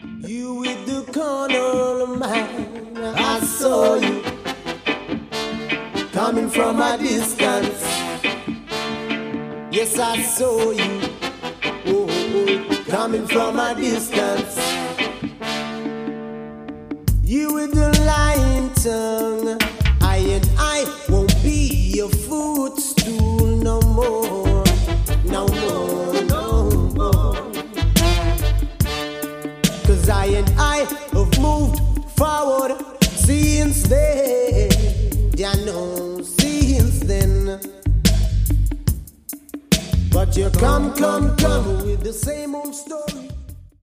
You with the corner of mine, I saw you coming from a distance. Yes, I saw you, coming from a distance. You with the lying tongue, I won't be your footstool no more, no more, no more. 'Cause I have moved forward since then, I know, since then. But you come with the same old story.